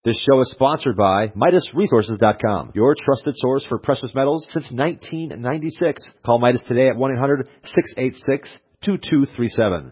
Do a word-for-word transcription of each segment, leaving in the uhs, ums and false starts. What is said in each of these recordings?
This show is sponsored by Midas Resources dot com, your trusted source for precious metals since nineteen ninety-six. Call Midas today at one eight hundred, six eight six, two two three seven.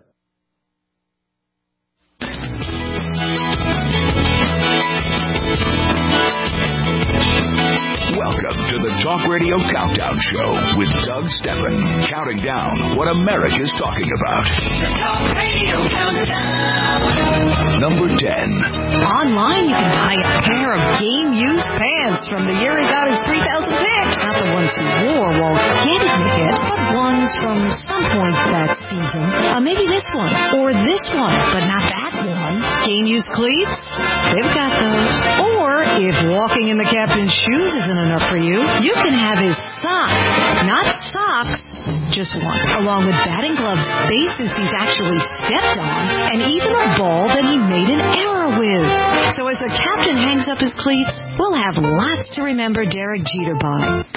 Welcome to the Talk Radio Countdown Show with Doug Steffen, counting down what America's talking about. The Talk Radio Countdown. Number ten. Online, you can buy a pair of game-used pants from the year he got his three thousand picks. Not the ones he wore while can't admit it, but ones from some point that season. Uh, maybe this one, or this one, but not that one. Game-used cleats? They've got those. Or, if walking in the captain's shoes isn't enough for you, you can have his socks. Not socks, just one. Along with batting gloves, bases he's actually stepped on, and even a ball that he made an error with. So as the captain hangs up his cleats, we'll have lots to remember Derek Jeter by.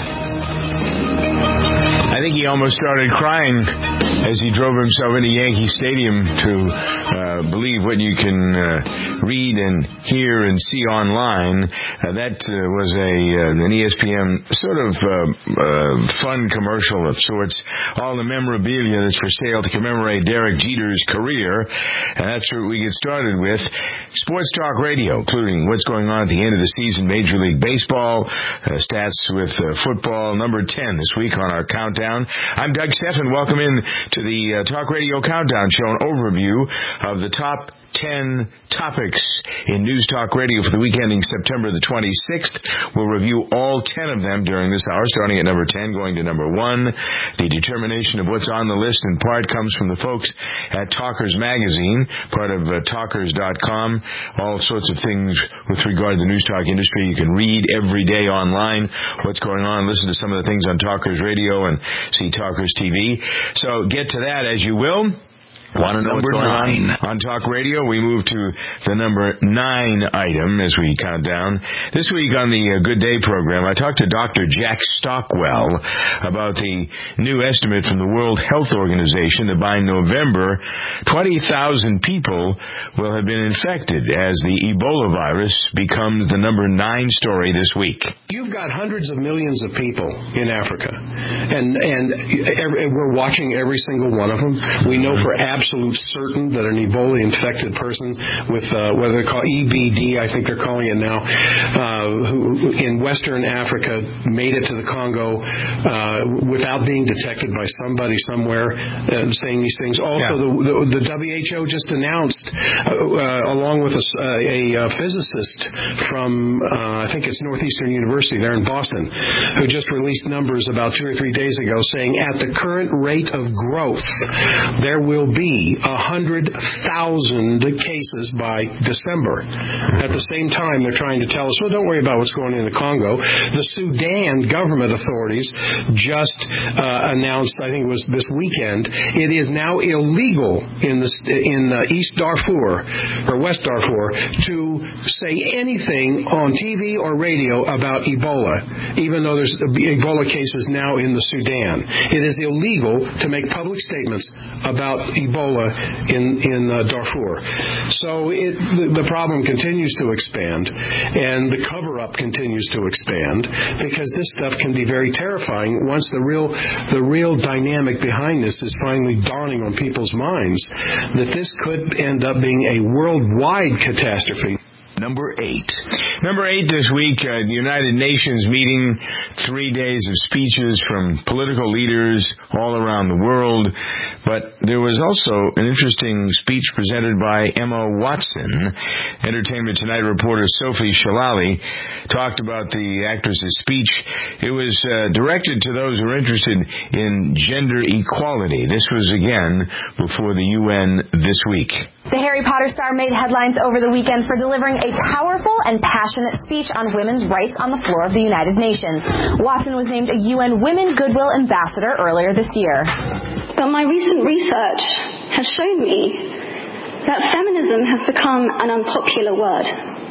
I think he almost started crying as he drove himself into Yankee Stadium to uh, believe what you can uh, read and hear and see online. Uh, that uh, was a uh, an E S P N sort of uh, uh, fun commercial of sorts. All the memorabilia that's for sale to commemorate Derek Jeter's career. And that's what we get started with. Sports Talk Radio, including what's going on at the end of the season, Major League Baseball, uh, stats with uh, football, number ten this week on our countdown. I'm Doug Steffen. Welcome in to the uh, Talk Radio Countdown Show, an overview of the top ten topics in News Talk Radio for the week ending September the twenty-sixth. We'll review all ten of them during this hour, starting at number ten, going to number one. The determination of what's on the list in part comes from the folks at Talkers Magazine, part of uh, Talkers dot com. All sorts of things with regard to the News Talk industry. You can read every day online what's going on, listen to some of the things on Talkers Radio and see Talkers T V. So get to that as you will. Want to know what's going on on Talk Radio? We move to the number nine item as we count down. This week on the uh, Good Day program, I talked to Doctor Jack Stockwell about the new estimate from the World Health Organization that by November, twenty thousand people will have been infected as the Ebola virus becomes the number nine story this week. You've got hundreds of millions of people in Africa, and, and every, we're watching every single one of them. We know for absolute certain that an Ebola-infected person with uh, what they call E B D, I think they're calling it now, uh, who in Western Africa made it to the Congo uh, without being detected by somebody somewhere uh, saying these things. Also, yeah. the, the, the W H O just announced, uh, uh, along with a, a, a physicist from, uh, I think it's Northeastern University there in Boston, who just released numbers about two or three days ago saying at the current rate of growth, there will be one hundred thousand cases by December. At the same time, they're trying to tell us, well, don't worry about what's going on in the Congo. The Sudan government authorities just uh, announced, I think it was this weekend, it is now illegal in the in uh, East Darfur or West Darfur to say anything on T V or radio about Ebola, even though there's Ebola cases now in the Sudan. It is illegal to make public statements about Ebola in in uh, Darfur. So it, the, the problem continues to expand, and the cover-up continues to expand, because this stuff can be very terrifying once the real the real dynamic behind this is finally dawning on people's minds, that this could end up being a worldwide catastrophe. Number eight. Number eight this week, uh, the United Nations meeting, three days of speeches from political leaders all around the world. But there was also an interesting speech presented by Emma Watson. Entertainment Tonight reporter Sophie Shalali talked about the actress's speech. It was uh, directed to those who are interested in gender equality. This was, again, before the U N this week. The Harry Potter star made headlines over the weekend for delivering a powerful and passionate speech on women's rights on the floor of the United Nations. Watson was named a U N Women Goodwill Ambassador earlier this year. But my recent research has shown me that feminism has become an unpopular word.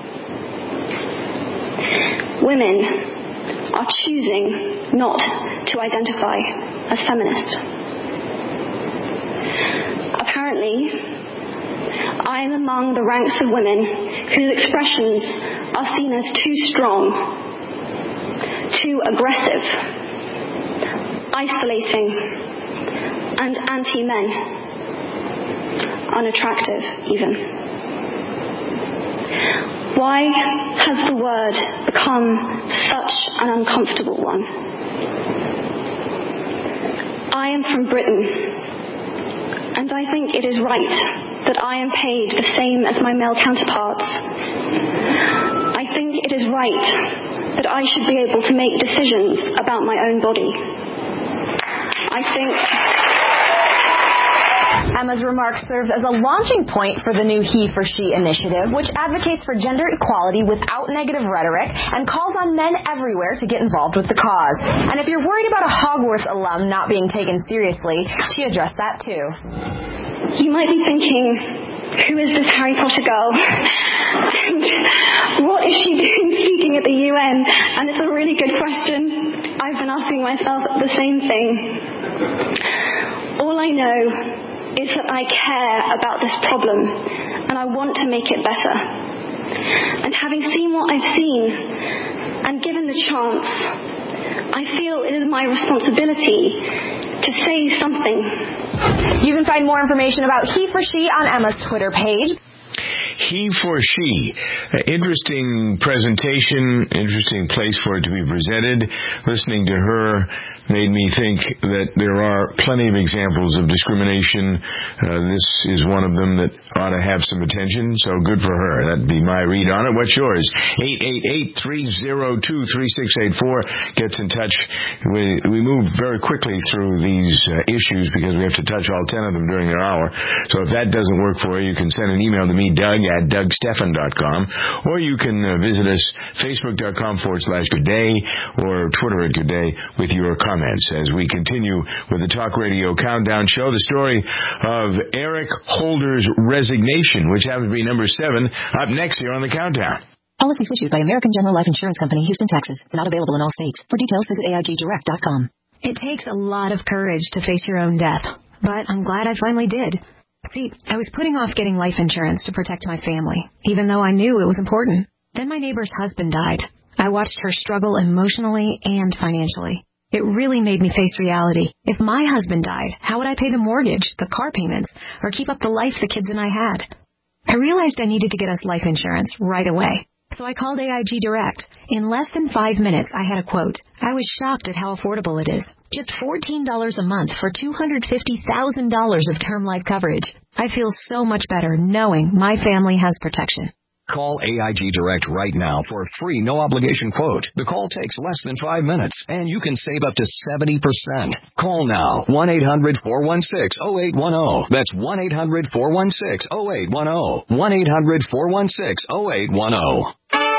Women are choosing not to identify as feminist. Apparently, I am among the ranks of women whose expressions are seen as too strong, too aggressive, isolating, and anti-men, unattractive even. Why has the word become such an uncomfortable one? I am from Britain, and I think it is right that I am paid the same as my male counterparts. I think it is right that I should be able to make decisions about my own body. I think Emma's remarks served as a launching point for the new He for She initiative, which advocates for gender equality without negative rhetoric and calls on men everywhere to get involved with the cause. And if you're worried about a Hogwarts alum not being taken seriously, she addressed that too. You might be thinking, who is this Harry Potter girl? And what is she doing speaking at the U N? And it's a really good question. I've been asking myself the same thing. All I know is that I care about this problem and I want to make it better. And having seen what I've seen and given the chance, I feel it is my responsibility to say something. You can find more information about He for She on Emma's Twitter page. He for She. Uh, interesting presentation, interesting place for it to be presented. Listening to her made me think that there are plenty of examples of discrimination. Uh, this is one of them that ought to have some attention, so good for her. That'd be my read on it. What's yours? eight eight eight, three oh two, three six eight four gets in touch. We, we move very quickly through these uh, issues because we have to touch all ten of them during their hour. So if that doesn't work for you, you can send an email to me, Doug, at doug stephan dot com, or you can uh, visit us, facebook.com forward slash good day, or Twitter at good day with your comments. As we continue with the Talk Radio Countdown Show, the story of Eric Holder's resignation, which happens to be number seven, up next here on the Countdown. Policies issued by American General Life Insurance Company, Houston, Texas. Not available in all states. For details, visit A I G direct dot com. It takes a lot of courage to face your own death, but I'm glad I finally did. See, I was putting off getting life insurance to protect my family, even though I knew it was important. Then my neighbor's husband died. I watched her struggle emotionally and financially. It really made me face reality. If my husband died, how would I pay the mortgage, the car payments, or keep up the life the kids and I had? I realized I needed to get us life insurance right away. So I called A I G Direct. In less than five minutes, I had a quote. I was shocked at how affordable it is. Just fourteen dollars a month for two hundred fifty thousand dollars of term life coverage. I feel so much better knowing my family has protection. Call A I G Direct right now for a free no-obligation quote. The call takes less than five minutes, and you can save up to seventy percent. Call now, one eight hundred, four one six, oh eight one oh. That's one eight hundred, four one six, oh eight one oh. one eight hundred, four one six, oh eight one oh.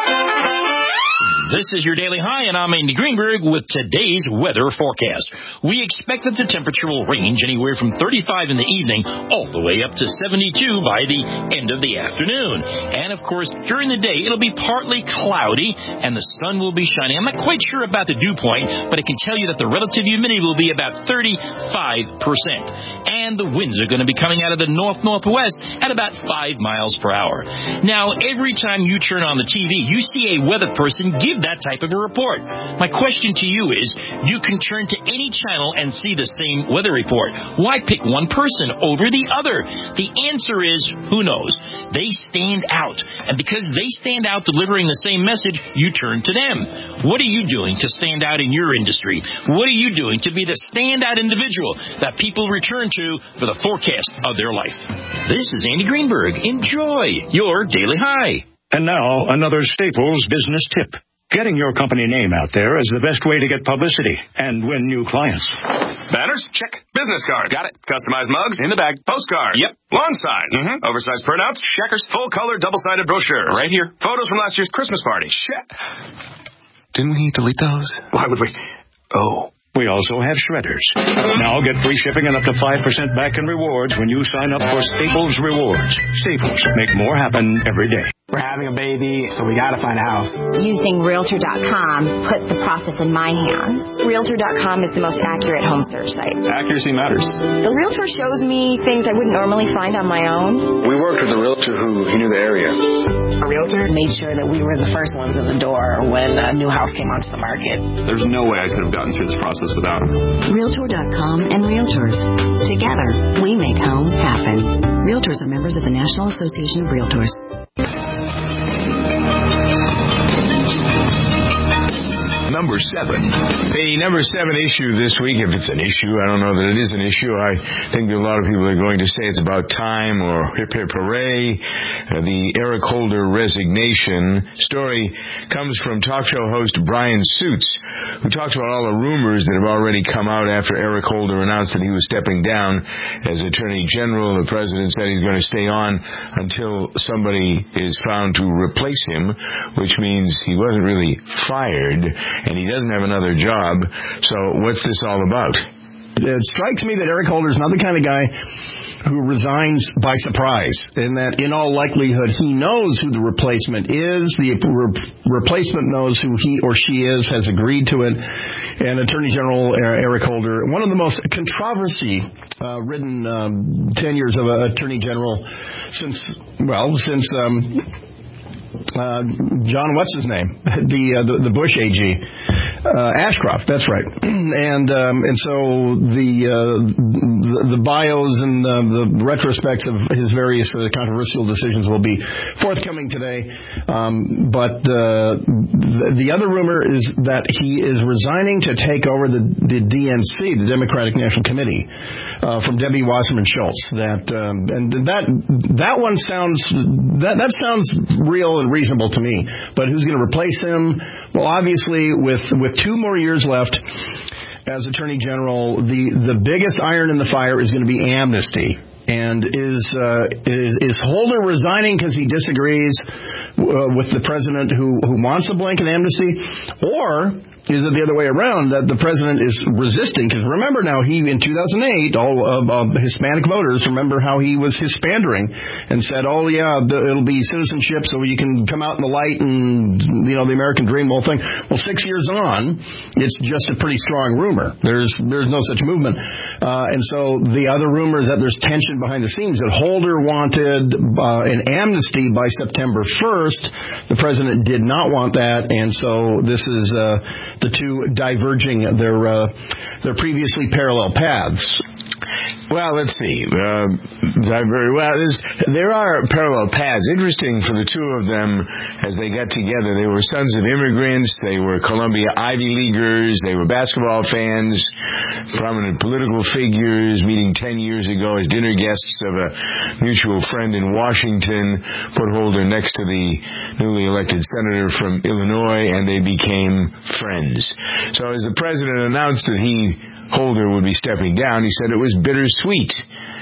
This is your Daily High, and I'm Andy Greenberg with today's weather forecast. We expect that the temperature will range anywhere from thirty-five in the evening all the way up to seventy-two by the end of the afternoon. And, of course, during the day, it'll be partly cloudy, and the sun will be shining. I'm not quite sure about the dew point, but I can tell you that the relative humidity will be about thirty-five percent. And the winds are going to be coming out of the north-northwest at about five miles per hour. Now, every time you turn on the T V, you see a weather person give that type of a report. My question to you is, you can turn to any channel and see the same weather report. Why pick one person over the other? The answer is, who knows? They stand out. And because they stand out delivering the same message, you turn to them. What are you doing to stand out in your industry? What are you doing to be the standout individual that people return to for the forecast of their life? This is Andy Greenberg. Enjoy your Daily High. And now, another Staples business tip. Getting your company name out there is the best way to get publicity and win new clients. Banners? Check. Business cards? Got it. Customized mugs? In the bag. Postcards? Yep. Lawn signs? Mm-hmm. Oversized printouts? Checkers full-color double-sided brochures? Right here. Photos from last year's Christmas party? Check. Didn't we delete those? Why would we? Oh. We also have shredders. Now get free shipping and up to five percent back in rewards when you sign up for Staples Rewards. Staples. Make more happen every day. We're having a baby, so we got to find a house. Using Realtor dot com put the process in my hands. Realtor dot com is the most accurate home search site. Accuracy matters. The Realtor shows me things I wouldn't normally find on my own. We worked with a Realtor who he knew the area. A Realtor made sure that we were the first ones in the door when a new house came onto the market. There's no way I could have gotten through this process without him. Realtor dot com and Realtors. Together, we make home happen. Realtors are members of the National Association of Realtors. Number seven. The number seven issue this week, if it's an issue, I don't know that it is an issue. I think that a lot of people are going to say it's about time or hip hip hooray. Uh, the Eric Holder resignation story comes from talk show host Brian Suits, who talks about all the rumors that have already come out after Eric Holder announced that he was stepping down as Attorney General. The president said he's going to stay on until somebody is found to replace him, which means he wasn't really fired. And he doesn't have another job. So what's this all about? It strikes me that Eric Holder is not the kind of guy who resigns by surprise, and that in all likelihood he knows who the replacement is. The re- replacement knows who he or she is, has agreed to it. And Attorney General Eric Holder, one of the most controversy-ridden uh, um, tenures of an Attorney General since, well, since... Um, Uh, John, what's his name? The uh, the, the Bush A G, uh, Ashcroft. That's right. And um, and so the, uh, the the bios and the, the retrospects of his various uh, controversial decisions will be forthcoming today. Um, but uh, the, the other rumor is that he is resigning to take over the, the D N C, the Democratic National Committee, uh, from Debbie Wasserman Schultz. That um, and that that one sounds that that sounds real and reasonable to me. But who's going to replace him? Well, obviously, with, with two more years left as Attorney General, the, the biggest iron in the fire is going to be amnesty. And is uh, is, is Holder resigning because he disagrees uh, with the president who, who wants a blanket amnesty? Or is it the other way around, that the president is resisting? Because remember now, he, in two thousand eight, all of, of Hispanic voters, remember how he was Hispandering and said, oh, yeah, the, it'll be citizenship so you can come out in the light and, you know, the American dream, whole thing. Well, six years on, it's just a pretty strong rumor. There's there's no such movement. Uh, and so the other rumor is that there's tension behind the scenes, that Holder wanted uh, an amnesty by September first. The president did not want that, and so this is uh, the two diverging their uh, their previously parallel paths. Well, let's see. Uh, very well. There are parallel paths. Interesting for the two of them as they got together. They were sons of immigrants. They were Columbia Ivy Leaguers. They were basketball fans, prominent political figures, meeting ten years ago as dinner guests of a mutual friend in Washington. Put Holder next to the newly elected senator from Illinois, and they became friends. So as the president announced that he, Holder, would be stepping down, he said it was bittersweet.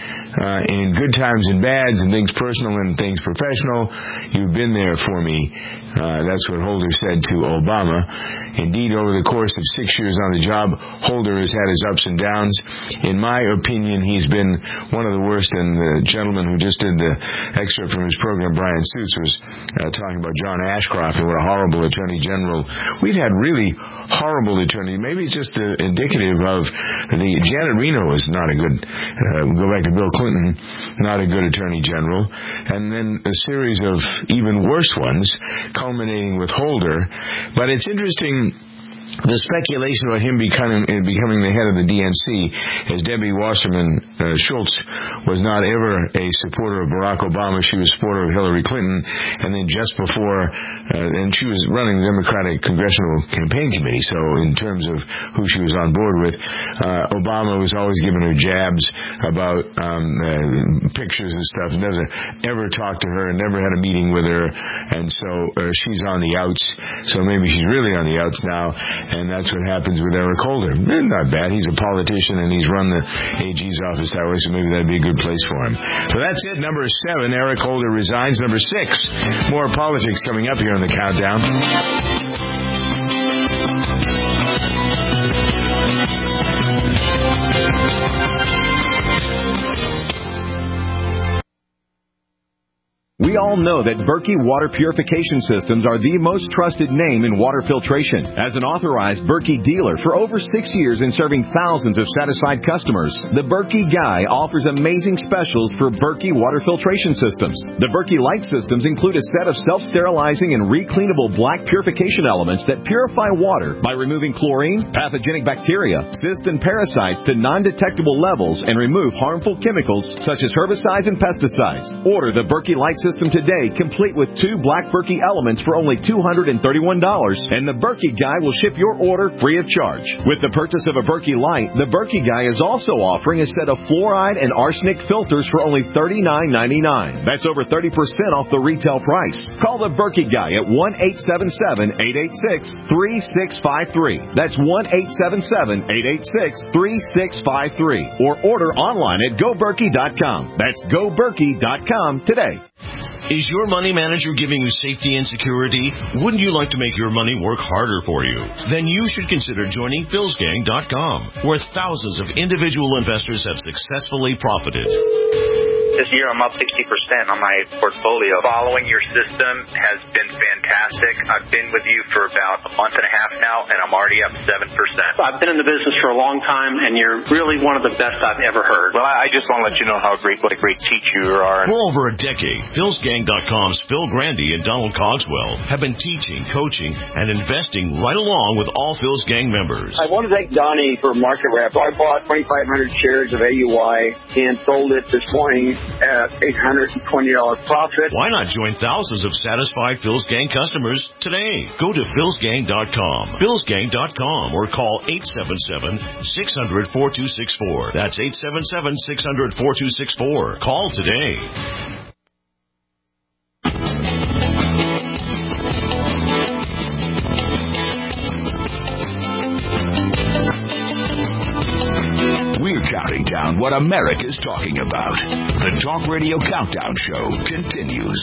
Uh, in good times and bads, and things personal and things professional, you've been there for me. Uh, that's what Holder said to Obama. Indeed, over the course of six years on the job, Holder has had his ups and downs. In my opinion, he's been one of the worst, and the gentleman who just did the excerpt from his program, Brian Suits, was uh, talking about John Ashcroft and what a horrible attorney general. We've had really horrible attorneys. Maybe it's just uh, indicative of the Janet Reno is not a good, uh, go back to Bill Clinton, not a good attorney general. And then a series of even worse ones, culminating with Holder. But it's interesting, the speculation about him becoming becoming the head of the D N C, as Debbie Wasserman uh, Schultz was not ever a supporter of Barack Obama. She was a supporter of Hillary Clinton. And then just before, uh, and she was running the Democratic Congressional Campaign Committee, so in terms of who she was on board with, uh, Obama was always giving her jabs about um, uh, pictures and stuff, never ever talked to her, never had a meeting with her, and so uh, she's on the outs. So maybe she's really on the outs now. And that's what happens with Eric Holder. Eh, not bad. He's a politician, and he's run the A G's office that way, so maybe that'd be a good place for him. So that's it. Number seven, Eric Holder resigns. Number six, more politics coming up here on the countdown. We We all know that Berkey Water Purification Systems are the most trusted name in water filtration. As an authorized Berkey dealer for over six years and serving thousands of satisfied customers, the Berkey Guy offers amazing specials for Berkey water filtration systems. The Berkey Light systems include a set of self-sterilizing and recleanable black purification elements that purify water by removing chlorine, pathogenic bacteria, cysts, and parasites to non-detectable levels and remove harmful chemicals such as herbicides and pesticides. Order the Berkey Light system today, complete with two black Berkey elements for only two hundred thirty-one dollars, and the Berkey Guy will ship your order free of charge. With the purchase of a Berkey Light, the Berkey Guy is also offering a set of fluoride and arsenic filters for only thirty-nine ninety-nine. That's over thirty percent off the retail price. Call the Berkey Guy at one eight seven seven, eight eight six, three six five three. That's one eight seven seven, eight eight six, three six five three. Or order online at go berkey dot com. That's go berkey dot com today. Is your money manager giving you safety and security? Wouldn't you like to make your money work harder for you? Then you should consider joining Phils Gang dot com, where thousands of individual investors have successfully profited. This year I'm up sixty percent on my portfolio. Following your system has been fantastic. I've been with you for about a month and a half now, and I'm already up seven percent. I've been in the business for a long time, and you're really one of the best I've ever heard. Well, I just want to let you know how great, what a great teacher you are. For over a decade, Phils Gang dot com's Phil Grandy and Donald Cogswell have been teaching, coaching, and investing right along with all Phil's Gang members. I want to thank Donnie for market wrap. I bought twenty-five hundred shares of A U I and sold it this morning at eight hundred twenty dollars profit. Why not join thousands of satisfied Phil's Gang customers today? Go to Phils Gang dot com, Phils Gang dot com, or call eight seven seven, six hundred, four two six four. That's eight seven seven, six hundred, four two six four. Call today. We're counting down what America's talking about. The Talk Radio Countdown Show continues.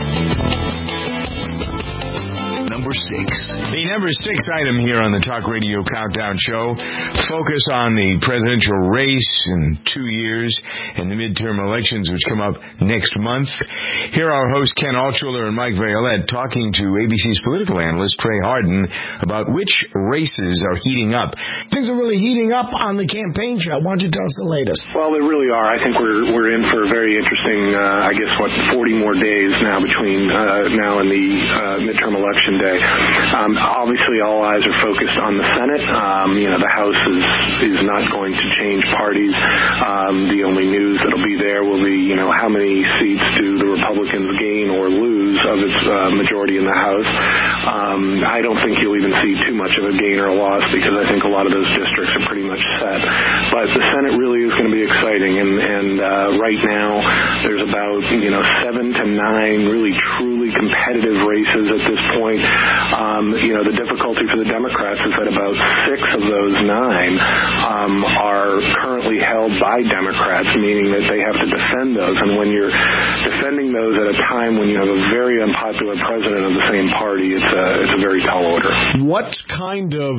Number six. The number six item here on the Talk Radio Countdown Show, focus on the presidential race in two years and the midterm elections which come up next month. Here are hosts Ken Altshuler and Mike Violette talking to A B C's political analyst Trey Harden about which races are heating up. Things are really heating up on the campaign trail. Why don't you tell us the latest? Well, they really are. I think we're we're in for a very interesting, uh, I guess, what, forty more days now between uh, now and the uh, midterm election day. Um, obviously, all eyes are focused on the Senate. Um, you know, the House is, is not going to change parties. Um, the only news that'll be there will be, you know, how many seats do the Republicans gain or lose of its uh, majority in the House. Um, I don't think you'll even see too much of a gain or a loss because I think a lot of those districts are pretty much set. But the Senate really is going to be exciting, and, and uh, right now there's about, you know, seven to nine really truly competitive races at this point. Um, you know, the difficulty for the Democrats is that about six of those nine um, are currently held by Democrats, meaning that they have to defend those. And when you're defending those at a time when you have a very unpopular president of the same party, it's a, it's a very tall order. What kind of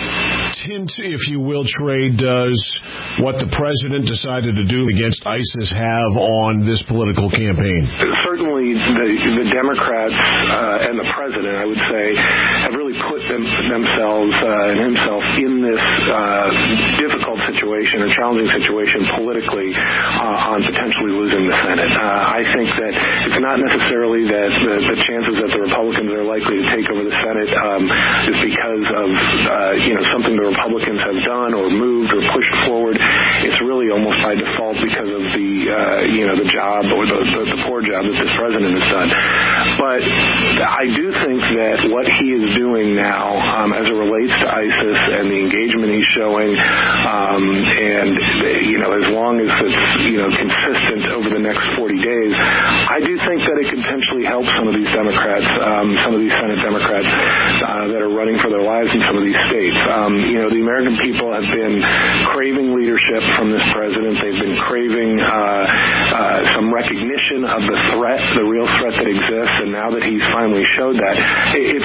tint, if you will, Trey, does what the president decided to do against ISIS have on this political campaign? Certainly, the, the Democrats uh, and the president, I would say, have really put them, themselves uh, and himself in this uh, difficult situation or challenging situation politically uh, on potentially losing the Senate. Uh, I think that it's not necessarily that the, the chances that the Republicans are likely to take over the Senate um, is because of uh, you know something the Republicans have done or moved or pushed forward. It's really almost by default because of the uh, you know the job or the, the, the poor job that this president has done. But I do think that what he is doing now um, as it relates to ISIS and the engagement he's showing, um, and you know as long as it's you know consistent over the next forty days, I do think that it can potentially help some of these Democrats, um, some of these Senate Democrats uh, that are running for their lives in some of these states. Um, you know, the American people have been craving leadership from this president. They've been craving uh, uh, some recognition of the threat, the real threat that exists, and now that he's finally showed that, it, it's still a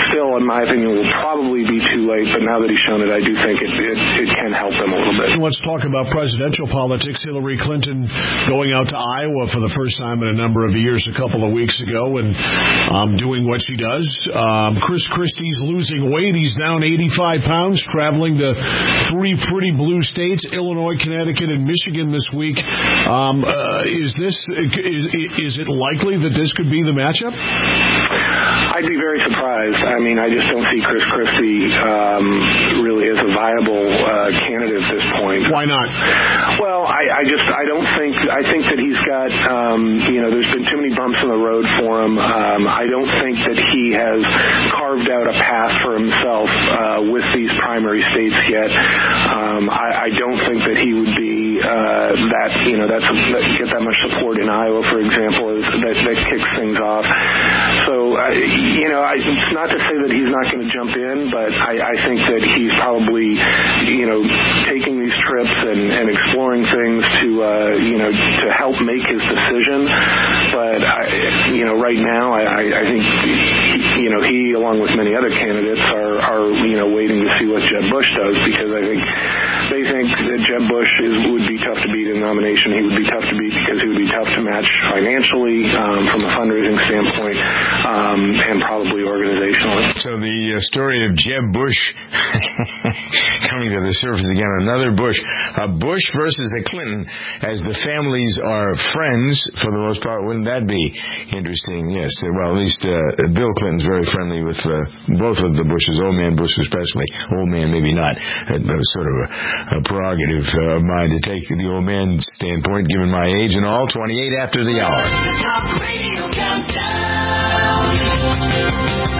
in my opinion, will probably be too late, but now that he's shown it, I do think it, it, it can help them a little bit. Let's talk about presidential politics. Hillary Clinton going out to Iowa for the first time in a number of years a couple of weeks ago and um, doing what she does. Um, Chris Christie's losing weight. He's down eighty-five pounds, traveling to three pretty blue states, Illinois, Connecticut, and Michigan this week. Um, uh, is this is, is it likely that this could be the matchup? I'd be very surprised. I mean, I just don't see Chris Christie um, really as a viable uh, candidate at this point. Why not? Well, I, I just I don't think I think that he's got um, you know there's been too many bumps in the road for him. Um, I don't think that he has carved out a path for himself uh, with these primary states yet. Um, I, I don't think that he would be uh, that you know that's that get that much support in Iowa, for example, is, that that kicks things off. So uh, you know, I, it's not to say that he's not going to jump in, but I, I think that he's probably you know taking these trips and, and exploring things to uh, you know to help make his decision. But I, you know, right now, I, I think you know he, along with many other candidates, are, are you know waiting to see what Jeb Bush does, because I think they think that Jeb Bush is, would be tough to beat in the nomination. He would be tough to beat because he would be tough to match financially, um, from a fundraising standpoint, um, and probably organizationally. So the uh, story of Jeb Bush coming to the surface again, another Bush, a Bush versus a Clinton, as the families are friends for the most part. Wouldn't that be interesting? Yes. Well, at least uh, Bill Clinton's very friendly with uh, both of the Bushes, old man Bush especially. Old man maybe not. That was sort of a, a prerogative uh, of mine to take the old man standpoint, given my age and all. twenty-eight after the hour. Talk Radio Countdown.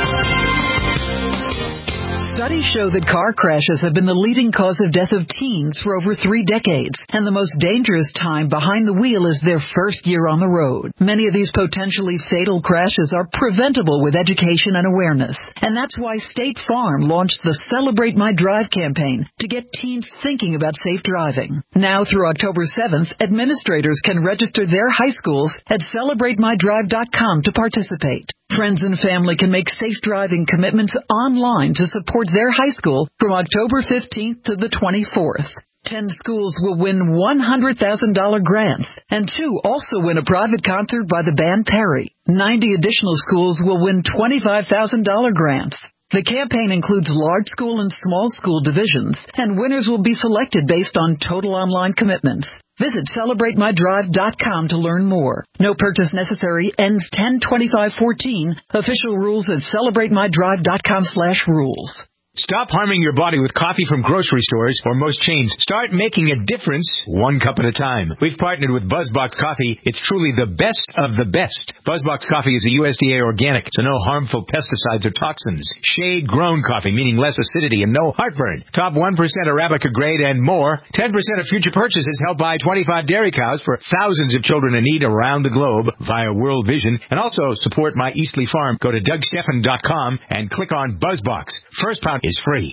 Studies show that car crashes have been the leading cause of death of teens for over three decades, and the most dangerous time behind the wheel is their first year on the road. Many of these potentially fatal crashes are preventable with education and awareness, and that's why State Farm launched the Celebrate My Drive campaign to get teens thinking about safe driving. Now through October seventh, administrators can register their high schools at celebrate my drive dot com to participate. Friends and family can make safe driving commitments online to support their high school from October fifteenth to the twenty-fourth. Ten schools will win one hundred thousand dollars grants, and two also win a private concert by the band Perry. ninety additional schools will win twenty-five thousand dollars grants. The campaign includes large school and small school divisions, and winners will be selected based on total online commitments. Visit celebrate my drive dot com to learn more. No purchase necessary. Ends ten twenty-five fourteen. Official rules at celebrate my drive dot com slash rules. Stop harming your body with coffee from grocery stores or most chains. Start making a difference one cup at a time. We've partnered with BuzzBox Coffee. It's truly the best of the best. BuzzBox Coffee is a U S D A organic, so no harmful pesticides or toxins. Shade-grown coffee, meaning less acidity and no heartburn. Top one percent Arabica grade and more. ten percent of future purchases help buy twenty-five dairy cows for thousands of children in need around the globe via World Vision. And also support my Eastleigh Farm. Go to doug steffen dot com and click on BuzzBox. First pound is free.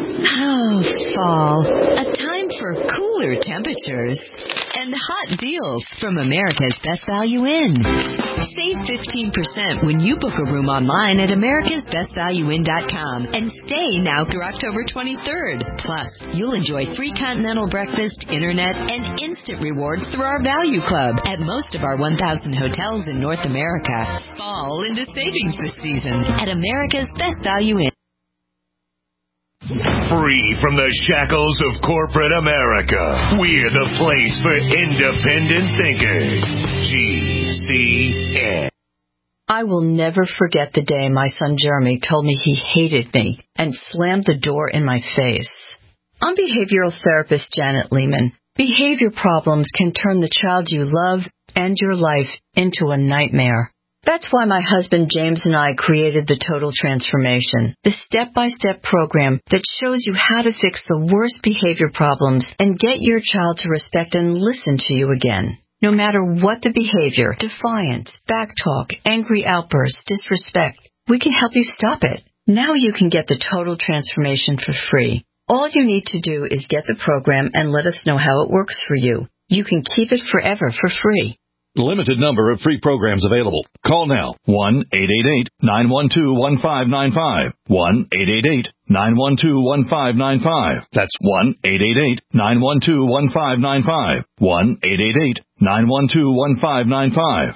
Oh, fall. A time for cooler temperatures and hot deals from America's Best Value Inn. Save fifteen percent when you book a room online at americas best value inn dot com and stay now through October twenty-third. Plus, you'll enjoy free continental breakfast, internet, and instant rewards through our Value Club at most of our one thousand hotels in North America. Fall into savings this season at America's Best Value Inn. Free from the shackles of corporate America, we're the place for independent thinkers. G C N. I will never forget the day my son Jeremy told me he hated me and slammed the door in my face. I'm behavioral therapist Janet Lehman. Behavior problems can turn the child you love and your life into a nightmare. That's why my husband James and I created the Total Transformation, the step-by-step program that shows you how to fix the worst behavior problems and get your child to respect and listen to you again. No matter what the behavior, defiance, backtalk, angry outbursts, disrespect, we can help you stop it. Now you can get the Total Transformation for free. All you need to do is get the program and let us know how it works for you. You can keep it forever for free. Limited number of free programs available. Call now. one eight eight eight, nine one two, one five nine five. one eight eight eight, nine one two, one five nine five. That's one eight eight eight, nine one two, one five nine five. one eight eight eight, nine one two, one five nine five.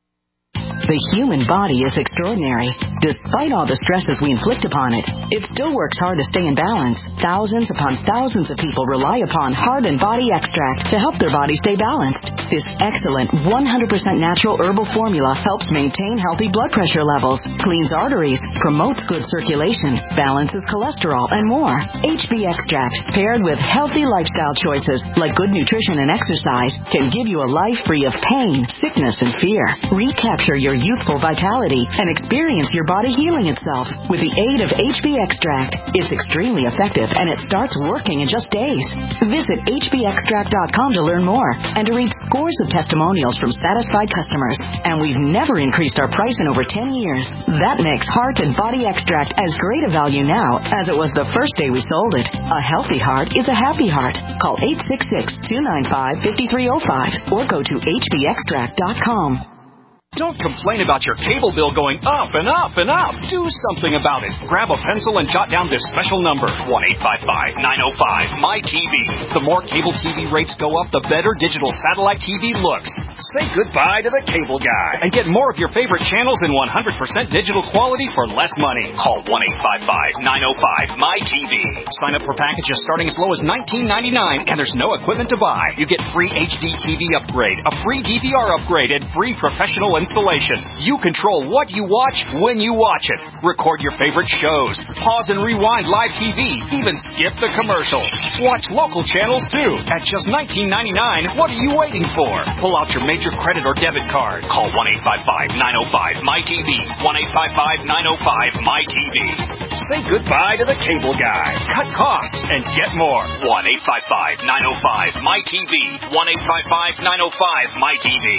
The human body is extraordinary. Despite all the stresses we inflict upon it, it still works hard to stay in balance. Thousands upon thousands of people rely upon Heart and Body Extract to help their body stay balanced. This excellent one hundred percent natural herbal formula helps maintain healthy blood pressure levels, cleans arteries, promotes good circulation, balances cholesterol, and more. H B Extract, paired with healthy lifestyle choices like good nutrition and exercise, can give you a life free of pain, sickness, and fear. Recapture your youthful vitality and experience your body healing itself with the aid of H B Extract. It's extremely effective and it starts working in just days. Visit H B extract dot com to learn more and to read scores of testimonials from satisfied customers. And we've never increased our price in over ten years. That makes Heart and Body Extract as great a value now as it was the first day we sold it. A healthy heart is a happy heart. Call eight six six, two nine five, five three zero five or go to H B extract dot com. Don't complain about your cable bill going up and up and up. Do something about it. Grab a pencil and jot down this special number, one eight five five, nine oh five, M Y T V. The more cable T V rates go up, the better digital satellite T V looks. Say goodbye to the cable guy and get more of your favorite channels in one hundred percent digital quality for less money. Call one eight five five, nine oh five, M Y T V. Sign up for packages starting as low as nineteen ninety-nine, and there's no equipment to buy. You get free H D T V upgrade, a free D V R upgrade, and free professional installation. You control what you watch when you watch it. Record your favorite shows. Pause and rewind live T V. Even skip the commercials. Watch local channels too. At just nineteen ninety-nine, what are you waiting for? Pull out your major credit or debit card. Call one eight five five, nine oh five, M Y T V. one eight five five, nine oh five, M Y T V. Say goodbye to the cable guy. Cut costs and get more. one eight five five, nine oh five, M Y T V. one eight five five, nine oh five, M Y T V.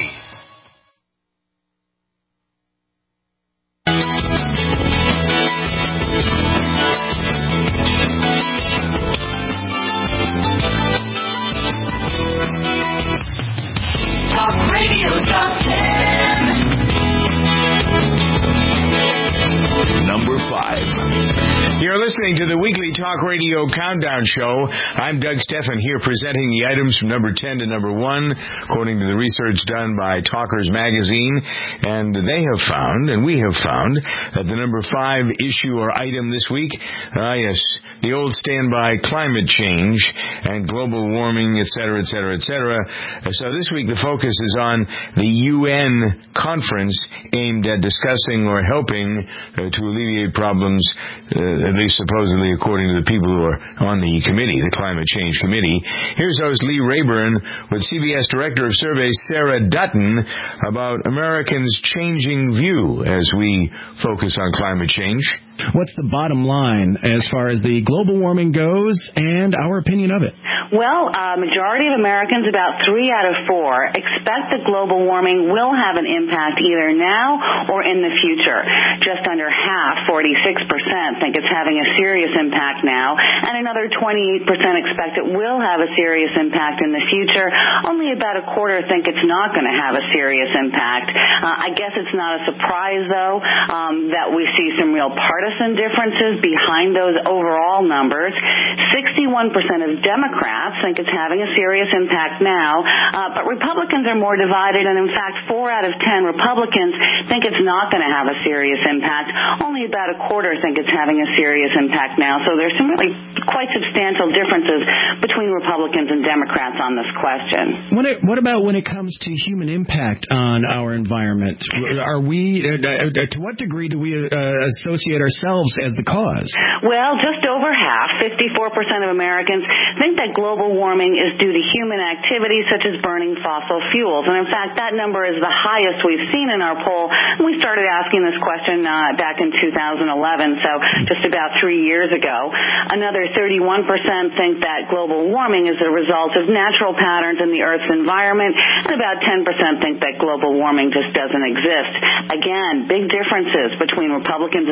Talk Radio's Top ten. Number five. You're listening to the weekly Talk Radio Countdown Show. I'm Doug Stephan here presenting the items from number ten to number one, according to the research done by Talkers Magazine. And they have found, and we have found, that the number five issue or item this week, ah, uh, yes, the old standby climate change and global warming, et cetera, et cetera, et cetera. So this week the focus is on the U N conference aimed at discussing or helping uh, to alleviate problems, uh, at least supposedly according to the people who are on the committee, the Climate Change Committee. Here's host Lee Rayburn with C B S Director of Surveys Sarah Dutton about Americans' changing view as we focus on climate change. What's the bottom line as far as the global warming goes and our opinion of it? Well, a majority of Americans, about three out of four, expect that global warming will have an impact either now or in the future. Just under half, forty-six percent, think it's having a serious impact now, and another twenty-eight percent expect it will have a serious impact in the future. Only about a quarter think it's not going to have a serious impact. Uh, I guess it's not a surprise, though, um, that we see some real partisan differences behind those overall numbers. sixty-one percent of Democrats think it's having a serious impact now, uh, but Republicans are more divided, and in fact, four out of ten Republicans think it's not going to have a serious impact. Only about a quarter think it's having a serious impact now. So there's some really quite substantial differences between Republicans and Democrats on this question. What, it, what about when it comes to human impact on our environment? Are we, uh, to what degree do we uh, associate ourselves as the cause? Well, just over half, fifty-four percent of Americans, think that global warming is due to human activities such as burning fossil fuels. And in fact, that number is the highest we've seen in our poll. We started asking this question uh, back in two thousand eleven, so just about three years ago. Another thirty-one percent think that global warming is a result of natural patterns in the Earth's environment, and about ten percent think that global warming just doesn't exist. Again, big differences between Republicans and Democrats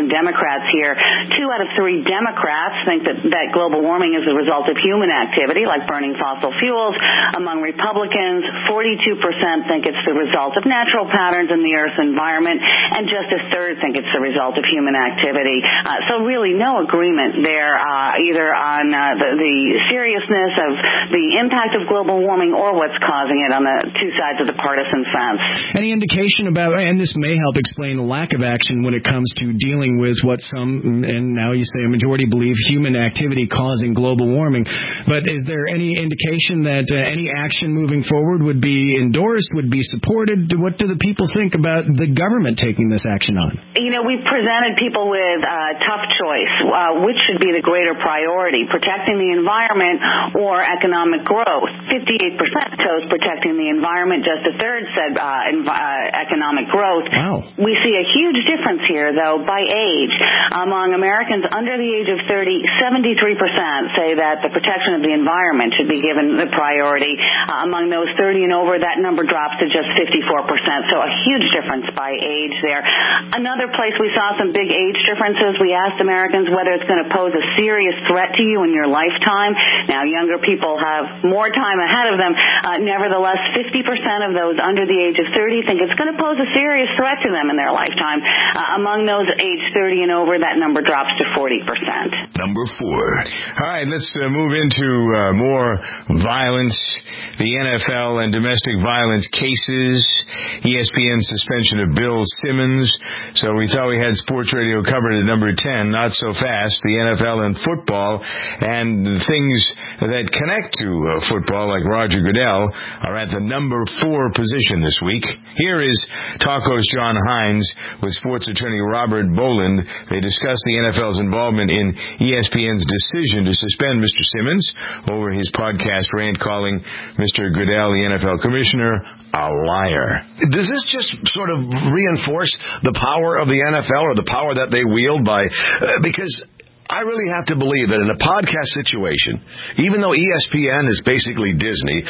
Democrats here. Two out of three Democrats think that, that global warming is the result of human activity, like burning fossil fuels. Among Republicans, forty-two percent think it's the result of natural patterns in the Earth's environment, and just a third think it's the result of human activity. Uh, so really no agreement there, uh, either on uh, the, the seriousness of the impact of global warming or what's causing it on the two sides of the partisan fence. Any indication about, and this may help explain the lack of action when it comes to dealing with what some, and now you say a majority believe, human activity causing global warming, but is there any indication that uh, any action moving forward would be endorsed, would be supported? What do the people think about the government taking this action on? You know, we've presented people with a uh, tough choice. Uh, which should be the greater priority, protecting the environment or economic growth? fifty-eight percent chose protecting the environment. Just a third said uh, env- uh, economic growth. Wow. We see a huge difference here, though, by age. Among Americans under the age of thirty, seventy-three percent say that the protection of the environment should be given the priority. Uh, among those thirty and over, that number drops to just fifty-four percent. So a huge difference by age there. Another place we saw some big age differences, we asked Americans whether it's going to pose a serious threat to you in your lifetime. Now, younger people have more time ahead of them. Uh, nevertheless, fifty percent of those under the age of thirty think it's going to pose a serious threat to them in their lifetime. Uh, among those age thirty and over, that number drops to forty percent. Number four. All right, let's uh, move into uh, more violence. The N F L and domestic violence cases. E S P N suspension of Bill Simmons. So we thought we had sports radio covered at number ten. Not so fast. The N F L and football and the things that connect to uh, football, like Roger Goodell, are at the number four position this week. Here is Talk host John Hines with sports attorney Robert Boland. They discuss the N F L's involvement in E S P N's decision to suspend Mister Simmons over his podcast rant calling Mister Goodell, the N F L commissioner, a liar. Does this just sort of reinforce the power of the N F L or the power that they wield by, uh, because I really have to believe that in a podcast situation, even though E S P N is basically Disney,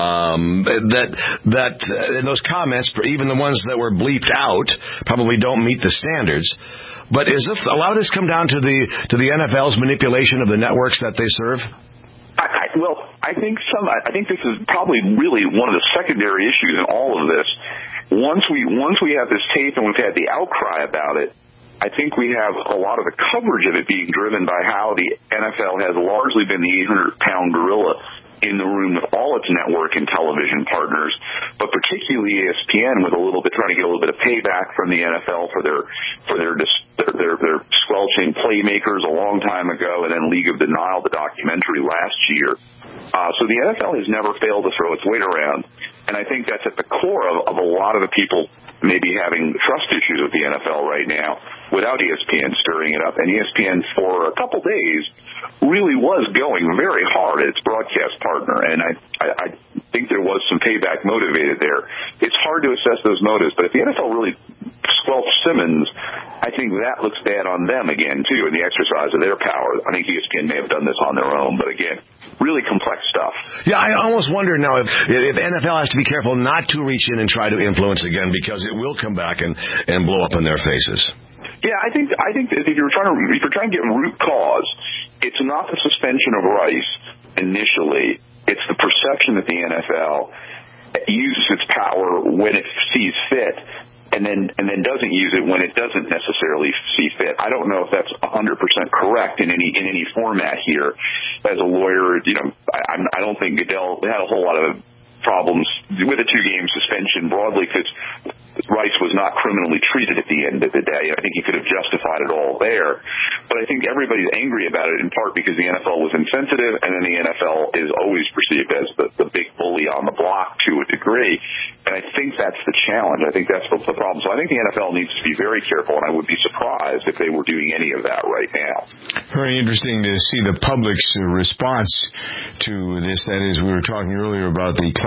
um, that that uh, those comments, even the ones that were bleeped out, probably don't meet the standards. But is this, a lot of this come down to the to the N F L's manipulation of the networks that they serve? I, I, well, I think some. I think this is probably really one of the secondary issues in all of this. Once we once we have this tape and we've had the outcry about it, I think we have a lot of the coverage of it being driven by how the N F L has largely been the eight hundred pound gorilla in the room with all its network and television partners, but particularly E S P N with a little bit trying to get a little bit of payback from the N F L for their for their their their, their squelching playmakers a long time ago, and then League of Denial, the documentary last year. Uh, so the N F L has never failed to throw its weight around, and I think that's at the core of, of a lot of the people maybe having trust issues with the N F L right now, without E S P N stirring it up. And E S P N, for a couple days, really was going very hard at its broadcast partner, and I, I, I think there was some payback motivated there. It's hard to assess those motives, but if the N F L really squelched Simmons, I think that looks bad on them again, too, in the exercise of their power. I think E S P N may have done this on their own, but again, really complex stuff. Yeah, I almost wonder now if, if N F L has to be careful not to reach in and try to influence again, because it will come back and, and blow up in their faces. Yeah, I think I think if you're trying to if you're trying to get root cause, it's not the suspension of Rice initially. It's the perception that the N F L uses its power when it sees fit, and then and then doesn't use it when it doesn't necessarily see fit. I don't know if that's one hundred percent correct in any in any format here. As a lawyer, you know, I, I don't think Goodell had a whole lot of problems with a two-game suspension broadly, because Rice was not criminally treated at the end of the day. I think he could have justified it all there. But I think everybody's angry about it in part because the N F L was insensitive, and then the N F L is always perceived as the, the big bully on the block to a degree. And I think that's the challenge. I think that's the, the problem. So I think the N F L needs to be very careful, and I would be surprised if they were doing any of that right now. Very interesting to see the public's response to this. That is, we were talking earlier about the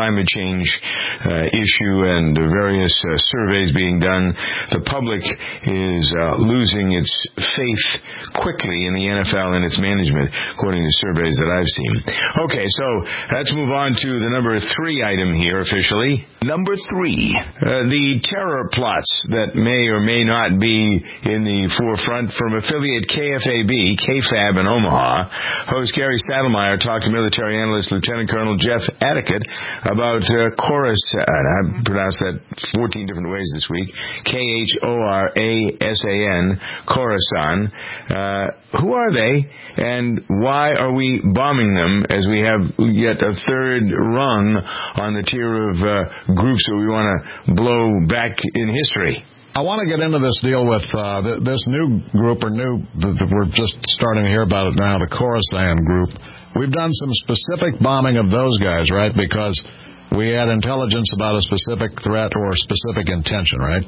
climate change uh, issue and the various uh, surveys being done, the public is uh, losing its faith quickly in the N F L and its management, according to surveys that I've seen. Okay, so let's move on to the number three item here officially. Number three. Uh, the terror plots that may or may not be in the forefront from affiliate K F A B, K F A B in Omaha. Host Gary Saddlemeyer talked to military analyst Lieutenant Colonel Jeff Atticut about uh, Khorasan. I've pronounced that fourteen different ways this week. K H O R A S A N, Khorasan. Uh, who are they? And why are we bombing them as we have yet a third rung on the tier of uh, groups that we want to blow back in history? I want to get into this deal with uh, th- this new group, or new, th- th- we're just starting to hear about it now, the Khorasan group. We've done some specific bombing of those guys, right? Because we had intelligence about a specific threat or specific intention, right?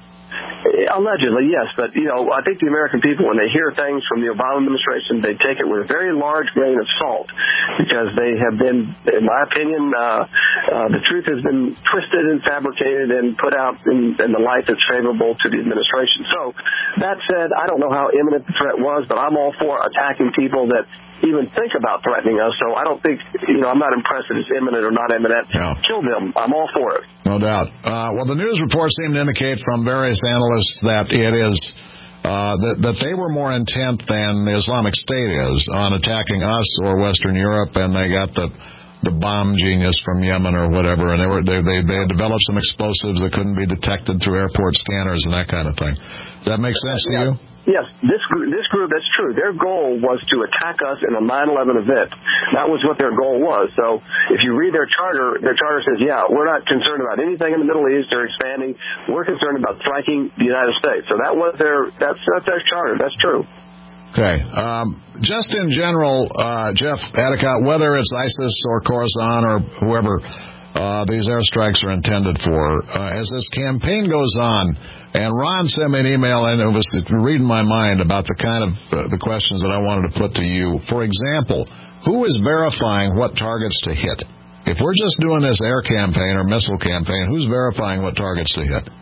Allegedly, yes. But, you know, I think the American people, when they hear things from the Obama administration, they take it with a very large grain of salt because they have been, in my opinion, uh, uh, the truth has been twisted and fabricated and put out in, in the light that's favorable to the administration. So, that said, I don't know how imminent the threat was, but I'm all for attacking people that even think about threatening us. So I don't think, you know, I'm not impressed that it's imminent or not imminent. No. Kill them. I'm all for it. No doubt. Uh, well, the news reports seem to indicate from various analysts that it is uh, that, that they were more intent than the Islamic State is on attacking us or Western Europe, and they got the the bomb genius from Yemen or whatever, and they were they they, they had developed some explosives that couldn't be detected through airport scanners and that kind of thing. Does that make sense to yeah. you? Yes, this group, this group, that's true. Their goal was to attack us in a nine eleven event. That was what their goal was. So if you read their charter, their charter says, yeah, we're not concerned about anything in the Middle East or expanding. We're concerned about striking the United States. So that was their, that's, that's their charter. That's true. Okay. Um, just in general, uh, Jeff Atticut, whether it's ISIS or Khorasan or whoever uh, these airstrikes are intended for, uh, as this campaign goes on, and Ron sent me an email, and it was reading my mind about the kind of uh, the questions that I wanted to put to you. For example, who is verifying what targets to hit? If we're just doing this air campaign or missile campaign, who's verifying what targets to hit?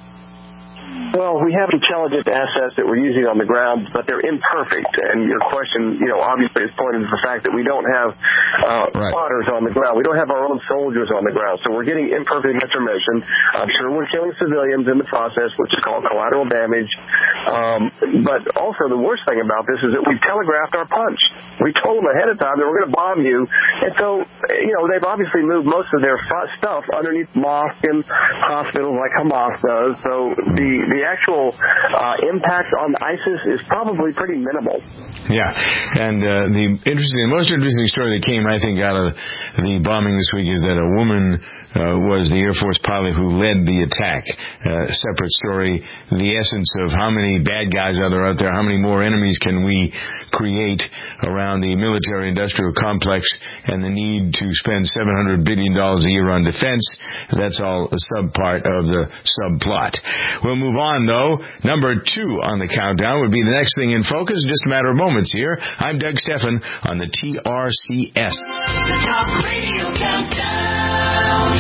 Well, we have intelligence assets that we're using on the ground, but they're imperfect. And your question, you know, obviously is pointed to the fact that we don't have uh, right. spotters on the ground. We don't have our own soldiers on the ground. So we're getting imperfect information. I'm sure we're killing civilians in the process, which is called collateral damage. Um, but also the worst thing about this is that we've telegraphed our punch. We told them ahead of time that we're going to bomb you. And so, you know, they've obviously moved most of their stuff underneath mosques and hospitals like Hamas does. So the, the The actual uh, impact on ISIS is probably pretty minimal. Yeah, and uh, the interesting, the most interesting story that came, I think, out of the bombing this week is that a woman uh, was the Air Force pilot who led the attack. Uh, separate story, the essence of how many bad guys are there out there, how many more enemies can we create around the military-industrial complex, and the need to spend seven hundred billion dollars a year on defense. That's all a sub-part of the subplot. We'll move on, though. Number two on the countdown would be the next thing in focus. Just a matter of moments here. I'm Doug Stephan on the T R C S. The Talk Radio Countdown.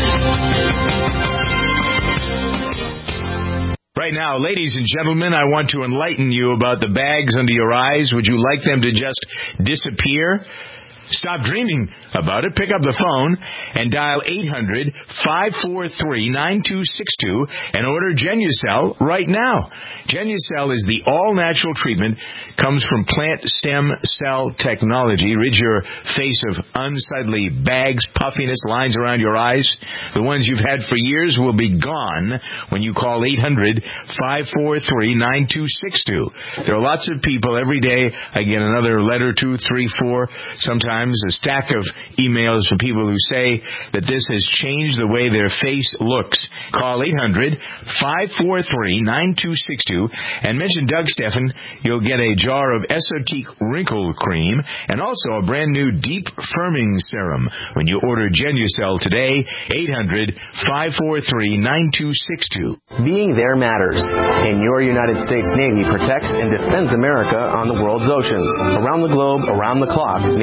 Right now, ladies and gentlemen, I want to enlighten you about the bags under your eyes. Would you like them to just disappear? Stop dreaming about it. Pick up the phone and dial eight hundred, five four three, nine two six two and order Genucel right now. Genucel is the all-natural treatment, comes from plant stem cell technology. Rid your face of unsightly bags, puffiness, lines around your eyes. The ones you've had for years will be gone when you call eight hundred, five four three, nine two six two. There are lots of people every day. I get another letter, two, three, four, sometimes a stack of emails from people who say that this has changed the way their face looks. Call eight hundred, five four three, nine two six two and mention Doug Stephan. You'll get a jar of Esotique Wrinkle Cream and also a brand new Deep Firming Serum when you order Genucel today. eight hundred, five four three, nine two six two. Being there matters, and your United States Navy protects and defends America on the world's oceans. Around the globe, around the clock, Navy ships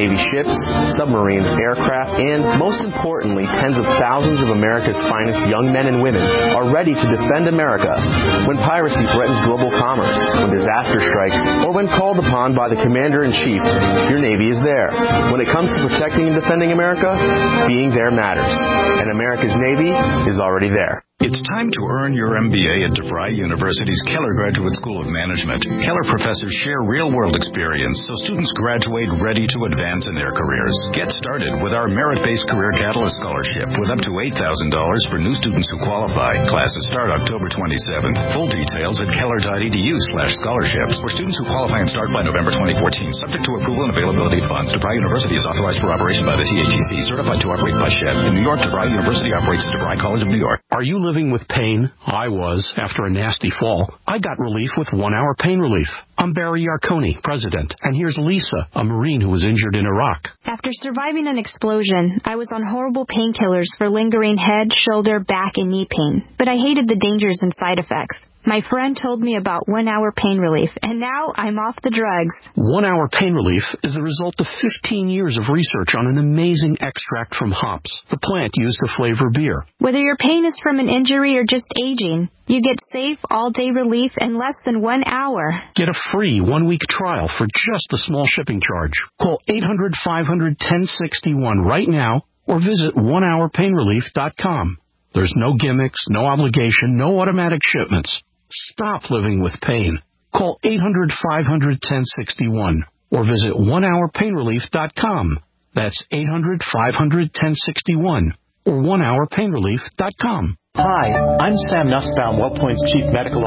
ships, submarines, aircraft, and, most importantly, tens of thousands of America's finest young men and women are ready to defend America when piracy threatens global commerce, when disaster strikes, or when called upon by the Commander-in-Chief. Your Navy is there. When it comes to protecting and defending America, being there matters. And America's Navy is already there. It's time to earn your M B A at DeVry University's Keller Graduate School of Management. Keller professors share real-world experience so students graduate ready to advance in their careers. Get started with our merit-based Career Catalyst Scholarship with up to eight thousand dollars for new students who qualify. Classes start October twenty-seventh. Full details at keller.edu slash scholarships for students who qualify and start by November twenty fourteen, subject to approval and availability of funds. DeVry University is authorized for operation by the T A G C, certified to operate by S H E B. In New York, DeVry University operates the DeVry College of New York. Are you living with pain? I was, after a nasty fall. I got relief with One Hour Pain Relief. I'm Barry Yarkoni, president, and here's Lisa, a Marine who was injured in Iraq. After surviving an explosion, I was on horrible painkillers for lingering head, shoulder, back, and knee pain, but I hated the dangers and side effects. My friend told me about One Hour Pain Relief, and now I'm off the drugs. One Hour Pain Relief is the result of fifteen years of research on an amazing extract from hops, the plant used to flavor beer. Whether your pain is from an injury or just aging, you get safe all-day relief in less than one hour. Get a free one-week trial for just a small shipping charge. Call eight hundred, five hundred, ten sixty-one right now or visit one hour pain relief dot com. There's no gimmicks, no obligation, no automatic shipments. Stop living with pain. Call eight hundred, five hundred, ten sixty-one or visit one hour pain relief dot com. That's eight hundred, five hundred, ten sixty-one or one hour pain relief dot com. Hi, I'm Sam Nussbaum, WellPoint's Chief Medical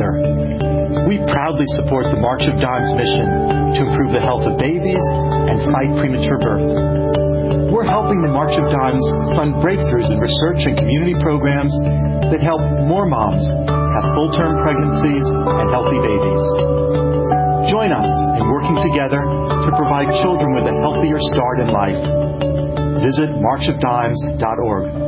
Officer. We proudly support the March of Dimes mission to improve the health of babies and fight premature birth. We're helping the March of Dimes fund breakthroughs in research and community programs that help more moms have full-term pregnancies and healthy babies. Join us in working together to provide children with a healthier start in life. Visit march of dimes dot org.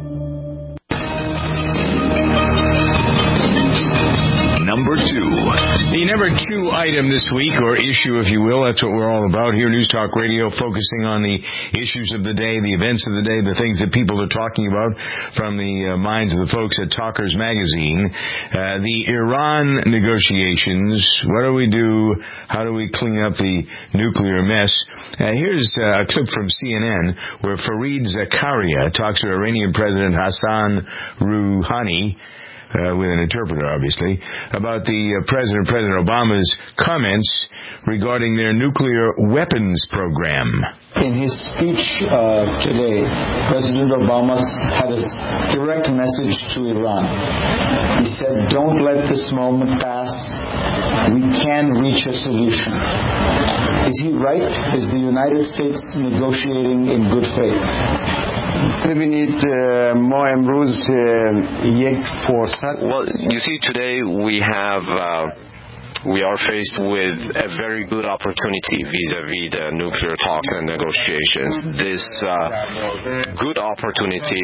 Number two. The number two item this week, or issue, if you will, that's what we're all about here. News Talk Radio, focusing on the issues of the day, the events of the day, the things that people are talking about from the uh, minds of the folks at Talkers Magazine. Uh, the Iran negotiations. What do we do? How do we clean up the nuclear mess? Uh, here's uh, a clip from C N N where Fareed Zakaria talks to Iranian President Hassan Rouhani, Uh, with an interpreter, obviously, about the uh, President, President Obama's comments regarding their nuclear weapons program. In his speech uh, today, President Obama had a direct message to Iran. He said, don't let this moment pass. We can reach a solution. Is he right? Is the United States negotiating in good faith? ببینید ما امروز یک فرصت. Well, you see, today we have uh, we are faced with a very good opportunity vis-a-vis the nuclear talks and negotiations. This uh, good opportunity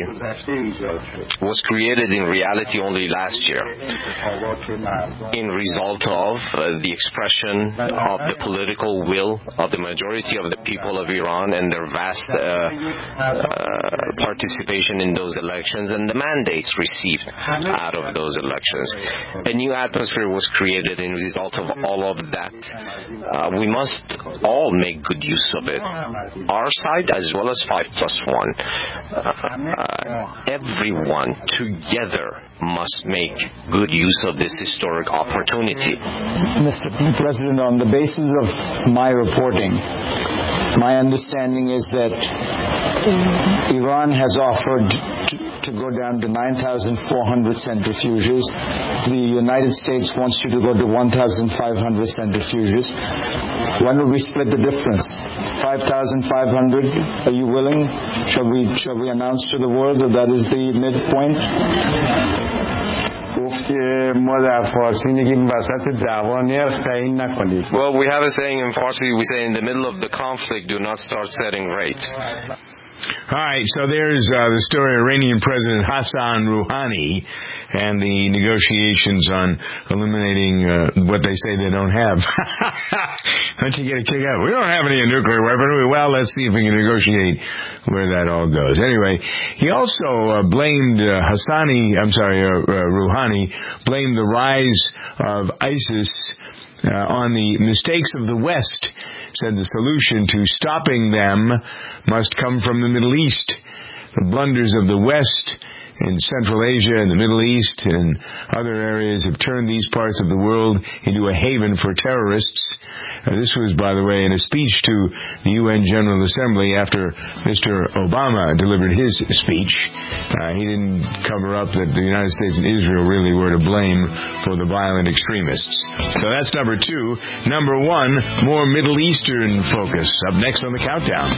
was created in reality only last year in result of uh, the expression of the political will of the majority of the people of Iran and their vast uh, uh, participation in those elections and the mandates received out of those elections. A new atmosphere was created in result of all of that. Uh, we must all make good use of it. Our side as well as five plus one. Uh, uh, everyone together must make good use of this historic opportunity. Mister President, on the basis of my reporting, my understanding is that Iran has offered to, to go down to nine thousand four hundred centrifuges. The United States wants you to go to one thousand five hundred centrifuges. Why don't we split the difference? five thousand five hundred, are you willing? Shall we, shall we announce to the world that that is the midpoint? ما در فارسی میگیم وسط دعوا نرخ تعیین نکنید. Well, we have a saying in Farsi, we say in the middle of the conflict, do not start setting rates. All right, so there's uh, the story of Iranian President Hassan Rouhani and the negotiations on eliminating uh, what they say they don't have. Don't you get a kick out? We don't have any nuclear weapon. Well, let's see if we can negotiate where that all goes. Anyway, he also uh, blamed uh, Hassani, I'm sorry, uh, uh, Rouhani, blamed the rise of ISIS uh, on the mistakes of the West. Said the solution to stopping them must come from the Middle East. The blunders of the West in Central Asia and the Middle East and other areas have turned these parts of the world into a haven for terrorists. Uh, this was, by the way, in a speech to the U N General Assembly after Mister Obama delivered his speech. Uh, he didn't cover up that the United States and Israel really were to blame for the violent extremists. So that's number two. Number one, more Middle Eastern focus. Up next on the countdown.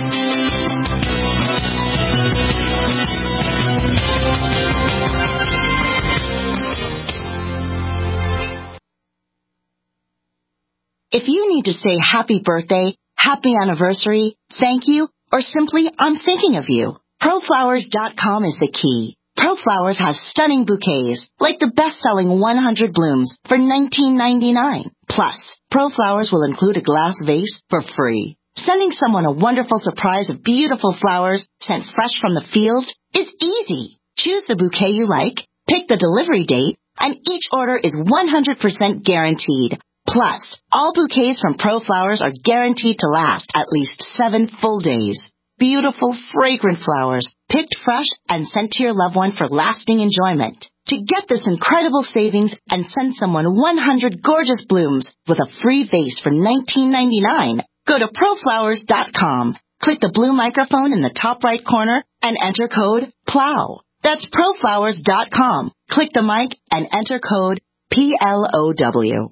If you need to say happy birthday, happy anniversary, thank you, or simply I'm thinking of you, ProFlowers dot com is the key. ProFlowers has stunning bouquets, like the best-selling one hundred blooms for nineteen ninety-nine. Plus, ProFlowers will include a glass vase for free. Sending someone a wonderful surprise of beautiful flowers sent fresh from the field is easy. Choose the bouquet you like, pick the delivery date, and each order is one hundred percent guaranteed. Plus, all bouquets from ProFlowers are guaranteed to last at least seven full days. Beautiful, fragrant flowers, picked fresh and sent to your loved one for lasting enjoyment. To get this incredible savings and send someone one hundred gorgeous blooms with a free vase for nineteen ninety-nine, go to ProFlowers dot com. Click the blue microphone in the top right corner and enter code PLOW. That's ProFlowers dot com. Click the mic and enter code P L O W.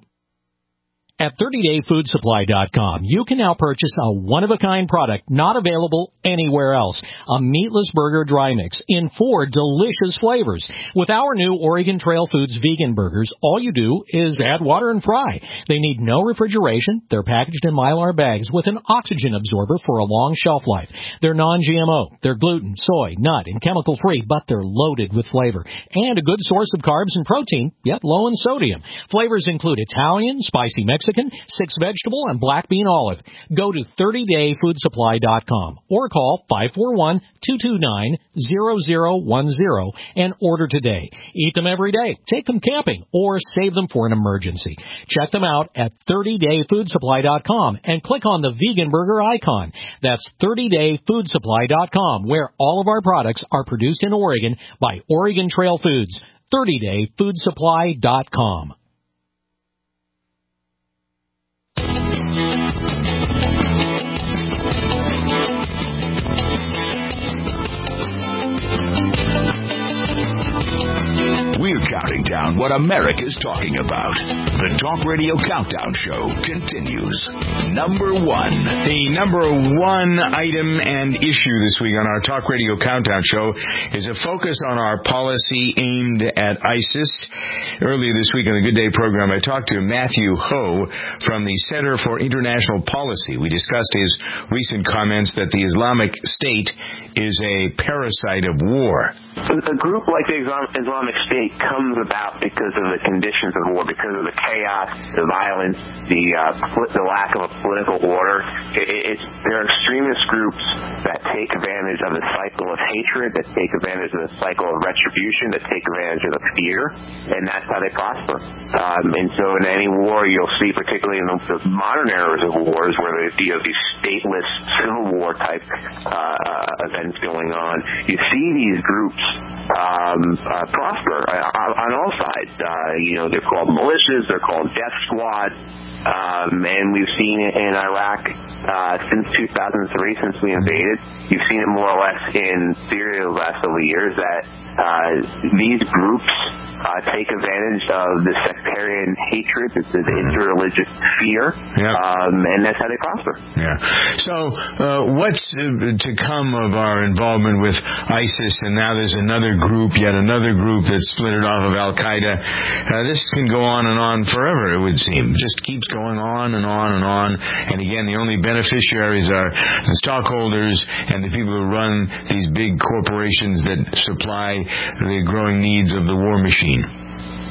At thirty day food supply dot com, you can now purchase a one-of-a-kind product not available anywhere else, a meatless burger dry mix in four delicious flavors. With our new Oregon Trail Foods vegan burgers, all you do is add water and fry. They need no refrigeration. They're packaged in Mylar bags with an oxygen absorber for a long shelf life. They're non G M O. They're gluten, soy, nut, and chemical-free, but they're loaded with flavor and a good source of carbs and protein, yet low in sodium. Flavors include Italian, spicy Mexican, six vegetable, and black bean olive. Go to thirty day food supply dot com or call five four one, two two nine, zero zero one zero and order today. Eat them every day, take them camping, or save them for an emergency. Check them out at thirty day food supply dot com and click on the vegan burger icon. That's thirty day food supply dot com, where all of our products are produced in Oregon by Oregon Trail Foods. thirty day food supply dot com. We're counting down what America's talking about. The Talk Radio Countdown Show continues. Number one. The number one item and issue this week on our Talk Radio Countdown Show is a focus on our policy aimed at ISIS. Earlier this week on the Good Day program, I talked to Matthew Ho from the Center for International Policy. We discussed his recent comments that the Islamic State is a parasite of war. A group like the Islamic State comes about because of the conditions of war, because of the chaos, the violence, the uh, the lack of a political order. It, it's, there are extremist groups that take advantage of the cycle of hatred, that take advantage of the cycle of retribution, that take advantage of the fear, and that's how they prosper. Um, and so in any war, you'll see, particularly in the, the modern eras of wars, where there's you know, these stateless civil war type uh, events going on, you see these groups um, uh, prosper on all sides. Uh, you know, they're called militias, they're called death squad, um, and we've seen it in Iraq uh, since two thousand three, since we invaded. You've seen it more or less in Syria the last several years, that uh, these groups uh, take advantage of the sectarian hatred, the, the interreligious fear, yeah. um, and that's how they prosper. Yeah. So uh, what's uh, to come of our involvement with ISIS, and now there's another group, yet another group that's splintered off of Al-Qaeda. Uh, this can go on and on forever, it would seem. It just keeps going on and on and on. And again, the only beneficiaries are the stockholders and the people who run these big corporations that supply the growing needs of the war machine.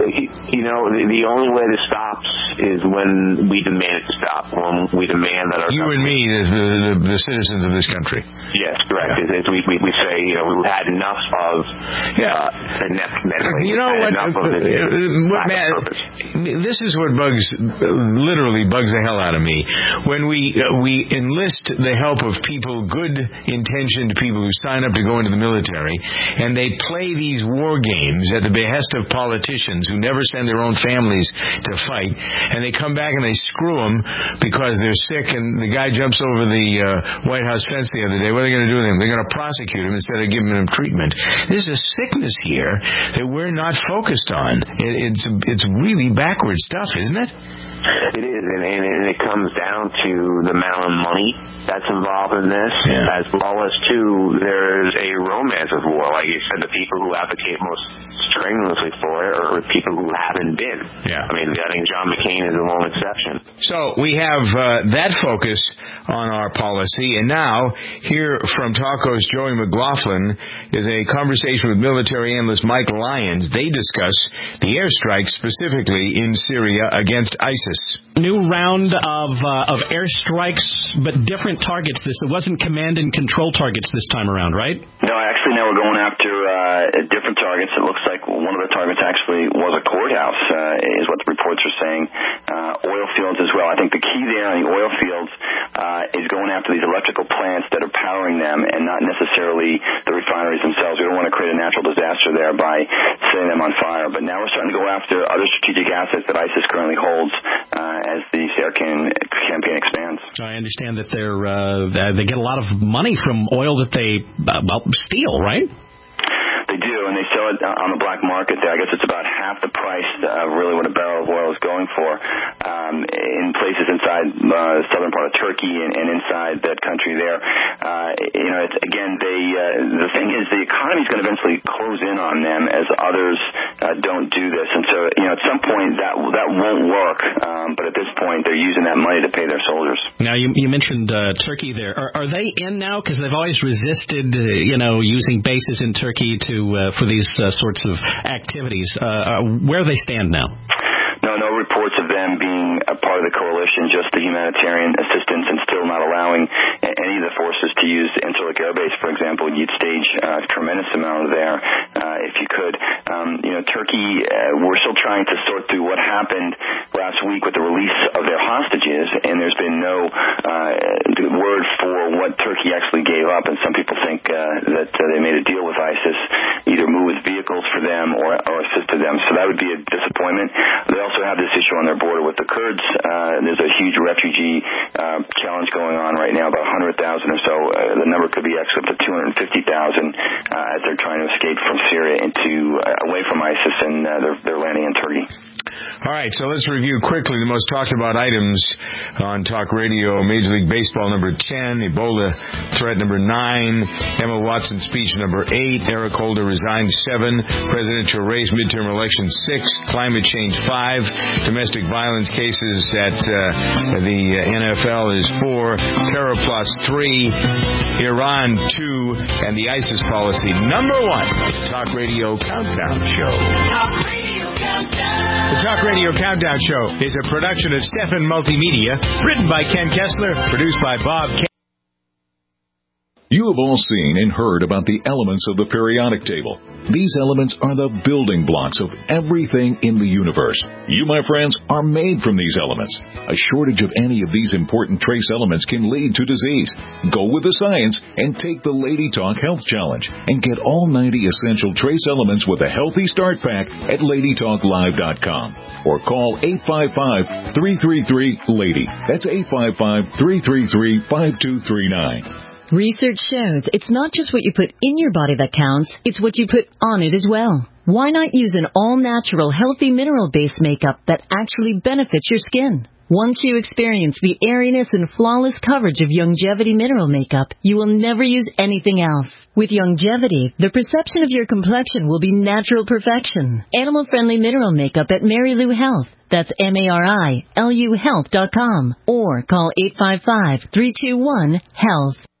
you know, the, the only way this stops is when we demand it to stop. When we demand that our you and me, the, the, the citizens of this country. Yes, correct. Yeah. As we, we we say, you know, we've had enough of yeah. uh, net meddling. You know what? Uh, what Matt, this is what bugs, literally bugs the hell out of me. When we uh, we enlist the help of people, good intentioned people who sign up to go into the military, and they play these war games at the behest of politicians who never send their own families to fight, and they come back and they screw them because they're sick, and the guy jumps over the uh, White House fence the other day. What are they going to do with him? They're going to prosecute him instead of giving him treatment. There's a sickness here that we're not focused on. It, it's it's really backward stuff, isn't it? It is, and, and, and it comes down to the amount of money that's involved in this, yeah. as well as, too, there's a romance of war. Like you said, the people who advocate most strenuously for it are people who haven't been. Yeah. I mean, I think John McCain is a lone exception. So we have uh, that focus on our policy, and now, here from Talko's Joey McLaughlin is a conversation with military analyst Mike Lyons. They discuss the airstrikes specifically in Syria against ISIS. New round of uh, of airstrikes, but different targets. This it wasn't command and control targets this time around, right? No, actually, now we're going after uh, different targets. It looks like one of the targets actually was a courthouse, uh, is what the reports are saying. Uh, oil fields as well. I think the key there on the oil fields uh, is going after these electrical plants that are powering them, and not necessarily the refineries themselves. We don't want to create a natural disaster there by setting them on fire. But now we're starting to go after other strategic assets that ISIS currently holds. Uh, as the campaign, campaign expands. I understand that they're uh, they get a lot of money from oil that they uh, well steal, right? They do, and they sell it on the black market there. I guess it's about half the price of really what a barrel of oil is going for. Um, in places inside uh, the southern part of Turkey and, and inside that country there, uh, you know, it's, again, they uh, the thing is the economy is going to eventually close in on them as others uh, don't do this, and so you know at some point that that won't work. Um, but at this point, they're using that money to pay their soldiers. Now, you, you mentioned uh, Turkey there. Are, are they in now? Because they've always resisted, uh, you know, using bases in Turkey to uh, for these uh, sorts of activities. Uh, uh, where do they stand now? No, no reports of them being a part of the coalition, just the humanitarian assistance and still not allowing any of the forces to use Incirlik Air Base, for example. You'd stage a tremendous amount there uh, if you could. Um, you know, Turkey, uh, we're still trying to sort through what happened last week with the release of their hostages, and there's been no uh, word for what Turkey actually gave up, and some people think uh, that uh, they made a deal with ISIS, either moved vehicles for them or, or assisted them. So that would be a disappointment. They also have this issue on their border with the Kurds. Uh, there's a huge refugee uh, challenge going on right now, about one hundred thousand or so. Uh, the number could be actually up to two hundred fifty thousand uh, as they're trying to escape from Syria into uh, away from ISIS, and uh, they're, they're landing in Turkey. All right, so let's review quickly the most talked about items on Talk Radio. Major League Baseball number ten, Ebola threat number nine, Emma Watson speech number eight, Eric Holder resigned seven, presidential race midterm election six, climate change five, domestic violence cases at uh, the N F L is four, terror plots three, Iran two, and the ISIS policy number one. Talk Radio Countdown Show. Talk Radio Countdown. The Talk Radio Countdown Show is a production of Stefan Multimedia, written by Ken Kessler, produced by Bob Ken. You have all seen and heard about the elements of the periodic table. These elements are the building blocks of everything in the universe. You, my friends, are made from these elements. A shortage of any of these important trace elements can lead to disease. Go with the science and take the Lady Talk Health Challenge and get all ninety essential trace elements with a healthy start pack at lady talk live dot com or call eight five five, three three three, LADY. That's eight five five, three three three, five two three nine. Research shows it's not just what you put in your body that counts, it's what you put on it as well. Why not use an all-natural, healthy mineral-based makeup that actually benefits your skin? Once you experience the airiness and flawless coverage of Youngevity mineral makeup, you will never use anything else. With Youngevity, the perception of your complexion will be natural perfection. Animal-friendly mineral makeup at Mary Lou Health. That's M A R I L U health dot com. Or call eight five five, three two one, HEALTH.